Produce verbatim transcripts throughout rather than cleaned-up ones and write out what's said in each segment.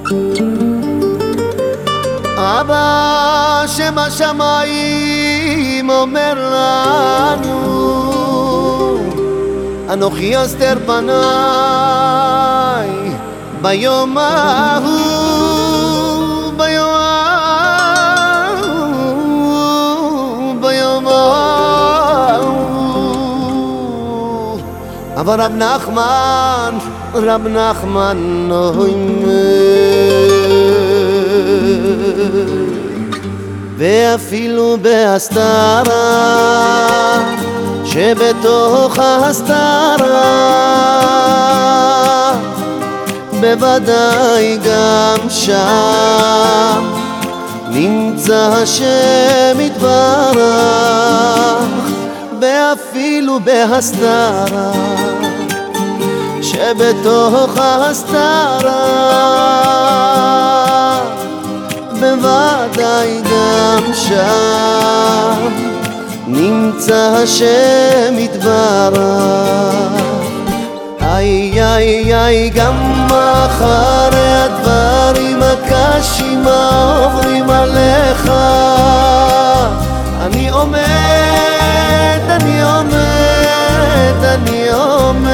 אבא שבשמיים אומר לנו, אנוכי אסתר פניי ביום ההוא, ביום ההוא, ביום ההוא. אבל רב נחמן, רב נחמן ואפילו בהסתרה שבתוך ההסתרה בוודאי גם שם נמצא השם יתברך, ואפילו בהסתרה שבתוך ההסתרה בוודאי גם שם נמצא השם יתברך. איי איי איי גם אחרי הדברים הקשים העוברים עליך אני עומד, אני עומד, אני עומד.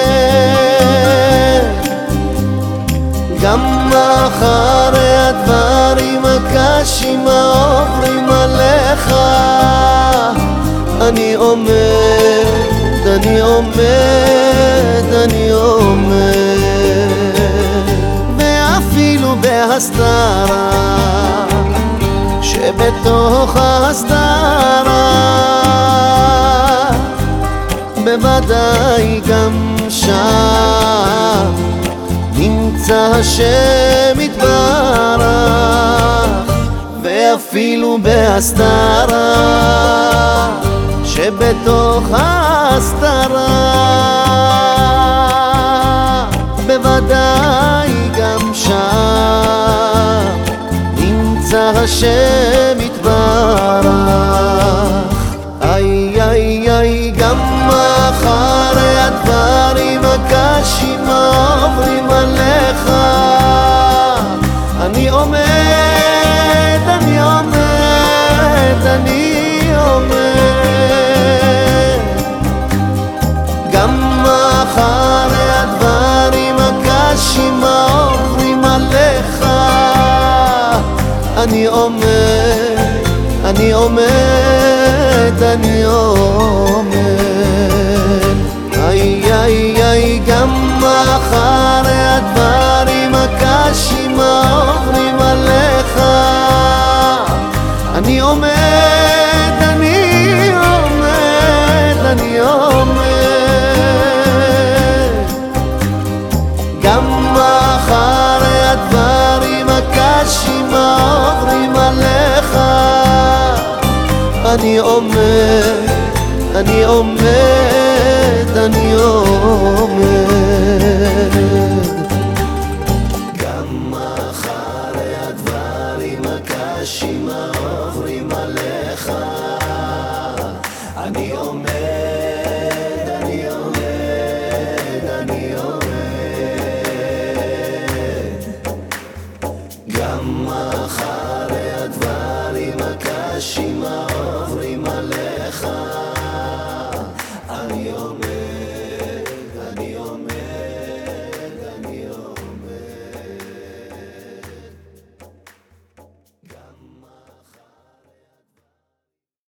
גם אחרי הדברים הקשים העוברים עליך אני עומד, אני עומד, אני עומד. ואפילו בהסתרה שבתוך ההסתרה בוודאי גם שם נמצא השם יתברך, ואפילו בהסתרה שבתוך ההסתרה בוודאי גם שם נמצא השם יתברך. איי איי איי גם אחרי הדברים הקשים העוברים עליך אני עומד, אני עומד, אני עומד. גם אחרי הדברים הקשים העוברים עליך אני עומד, אני עומד, אני עומד. איי איי איי גם אחרי הדברים הקשים העוברים עליך אני עומד, אני עומד, אני עומד. גם אחרי הדברים הקשים העוברים עליך אני עומד, אני עומד, אני עומד.